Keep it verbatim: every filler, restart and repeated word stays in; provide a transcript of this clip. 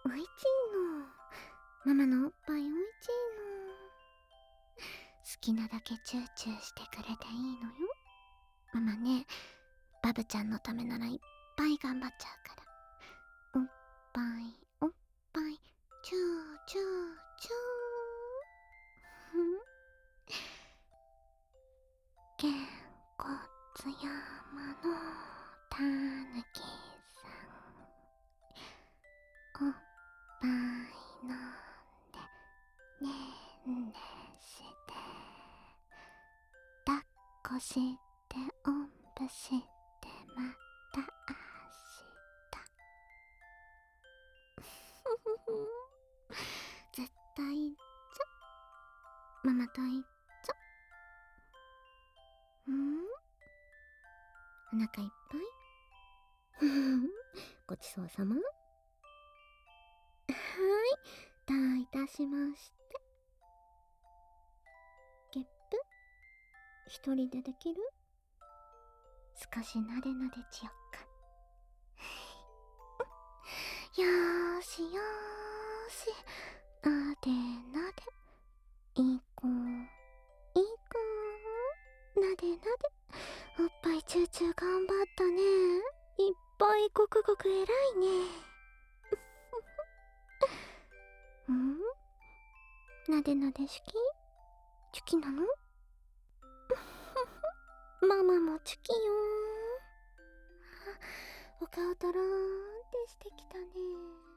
おいちいの。ママのおっぱいおいちいの。好きなだけチューチューしてくれていいのよ。ママね、バブちゃんのためならいっぱい頑張っちゃうから。おっぱいおっぱいチューチューチューげんこつ山のたぬきさん、おっぱい飲んでねんねして抱っこしておんぶしてまた明日絶対いっちゃママといっちゃ。んお腹いっぱいごちそうさま。はーい、どういたしまして。ゲップ一人でできる？少しなでなでちよっか。よーしよーし、なでなで、いこういこう、なでなで。おっぱいチューチュー頑張ったね。いっぱいごくごく偉いね。ん？なでなでしき？チュキなの？ママもチュキよー。お顔とろーんってしてきたね。